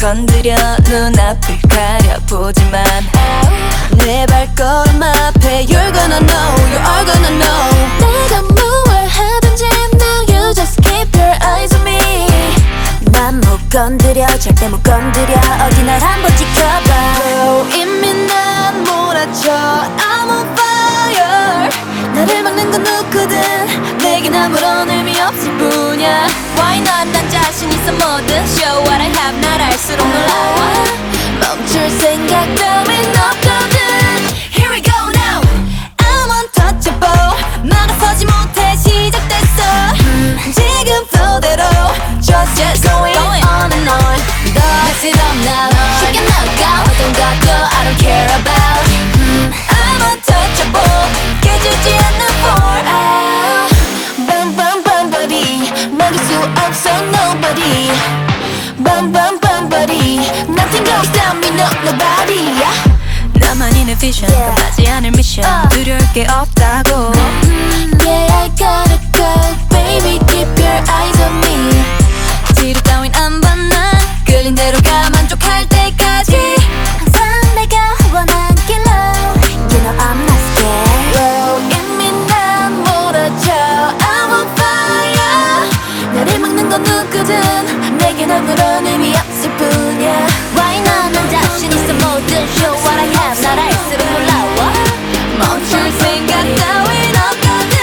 건드려 눈앞을 가려보지만 내 발걸음 앞에 You're gonna know, you are gonna know. 내가 뭘 하든지 now you just keep your eyes on me. 난 못 건드려 절대 못 건드려 어디 날 한번 지켜봐. 이미 난 몰아쳐 I'm on fire. 나를 막는 건 누구든 내겐 아무런 의미 없을 뿐이야. Why not? 난 자신 있어 뭐든 Show what I have. 날 알수록 놀라워. 멈출 생각 따윈 없거든. Here we go now. I'm untouchable. 막아서지 못해 시작됐어. 지금 flow대로 Just going on and on. Mess it up now. 쉽게 나가 어떤 것도 I don't care about. I'm untouchable. 깨지지 않는 for Bam bam bam body 막을 수 없어 nobody. Bam bam bam body Nothing can stop me no nobody. 나만이 내 vision 끝나지 않을 미션 두려울 게 없다고. Yeah I gotta go baby keep your eyes on me. 지루 따윈 안 봐 난 끌린 대로 가 만족할 때까지. 항상 내가 원한 길로 You know I'm not scared. 이미 난 몰아쳐 I'm on fire. 나를 막는 건 누구든 내겐 아무런 의미 없을 뿐이야. Why not? 난 자신 있어 뭐든 Show what I have. 날 알수록 놀라워. 멈출 생각 따윈 없거든.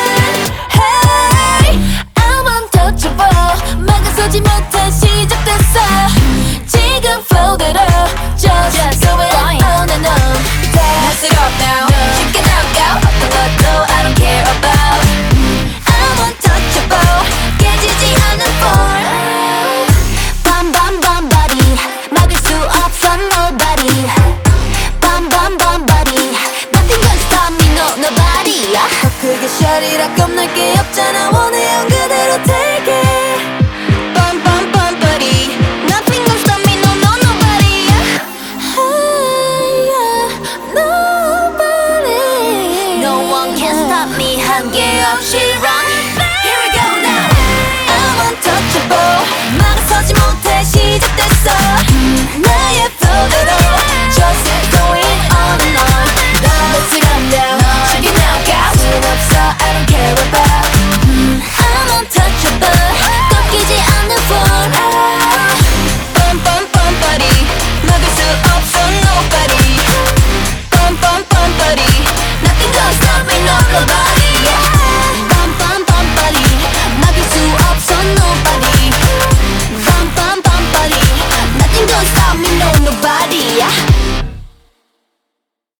Hey, I'm untouchable 막아서지 못해 시작됐어. 지금 flow대로 Just going on and on. mess it up now. 쉽게 나가 어떤 것도 I don't care about. I'm untouchable. 깨지지 않는 for. Bam bam bam body 막을 수 없어 nobody. Bam bam bam body Nothing can stop me no nobody. 더 크게 샤리라 겁날 게 없잖아. 원해요 그대로 take it. Bum bum bum buddy. Nothing can stop me no no nobody. Hey, nobody. No one can stop me 한계 없이 run. Here we go now. I'm untouchable. 막아서지 못해 시작됐어. 나의 flow대로 Just going on and on. Let's it up now. 쉽게 나가 순 없어 I don't care about. I'm untouchable. 꺾이지 않는 phone. Bum bum bum buddy. 막을 수 없어 nobody. Bum bum bum buddy. Nothing gonna stop me no nobody. Bam bam bam body 막을 수 없어 nobody. Bam bam bam body Nothing can stop me no nobody.